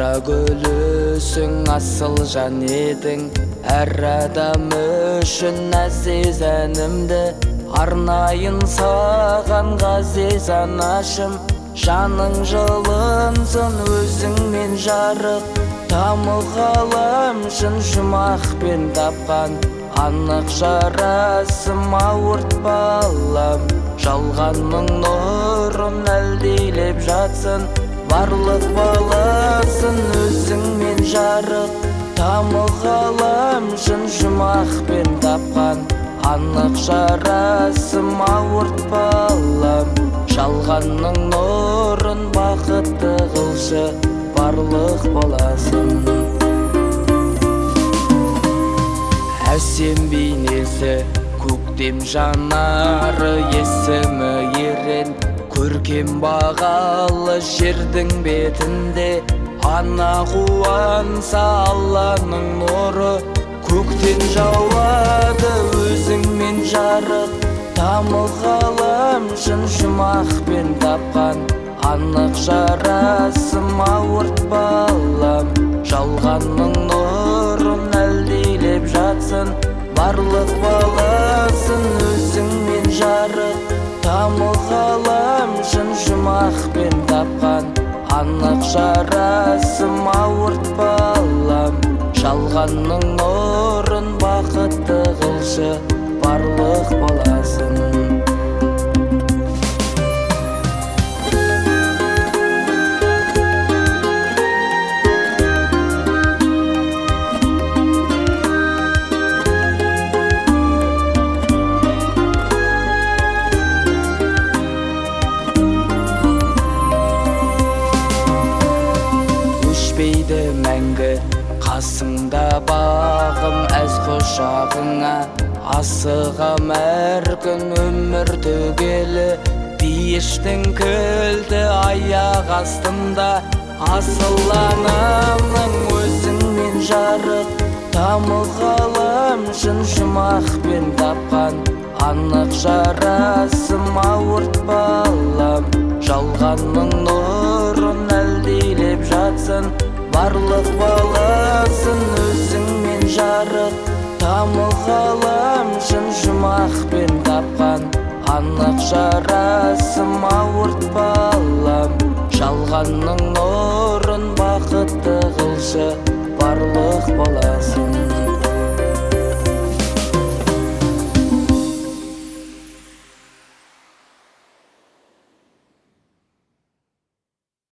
Қара гүлісің асыл жан едің, әр адам үшін әзиз әнімді арнайын саған ғазиз анашым. Жаның жылынсын өзіңмен жарық, тамық ғаламшын жұмақпен тапқан. Анық жарасым ауырт балам, жалғанның нұрын әлдилеп жатсын. Барлық баласын өзіңмен жарық, тамық ғаламшын жұмақпен тапқан. Анық жарасым ауырт балам, жалғанның нұрын бақытты қылшы барлық баласын. Әсем бейнесі, көктем жанары, есімі ерен, көркем бағалы жердің бетінде. Ана қуанса Алланың нұры, көктен жауады өзіңмен жарық. Тамық ғаламшын жұмақпен тапқан. Анық жарасым ауырт балам, жалғанның нұрын әлдилеп жатсын. Барлық баласын өзіңмен жарық, тамық ғаламшын жұмақпен тапқан. Анық жарасым ауырт балам, жалғанның нұрын бақытты қылшы барлық баласын. Өшпейді мәңгі қасыңда бағым, әз құшағыңа асығам әр күн өмір түгелі. Пейіштің кілті аяқ астында, асыл анамның өзіңмен жарық. Тамық ғаламшын жұмақпен тапқан. Анық жарасым ауырт балам, жалғанның нұрын әлдилеп жатсын. Барлық баласын өзіңмен жарық, тамық ғаламшын жұмақпен тапқан. Анық жарасым ауырт балам, жалғанның нұрын бақытты қылшы барлық баласын.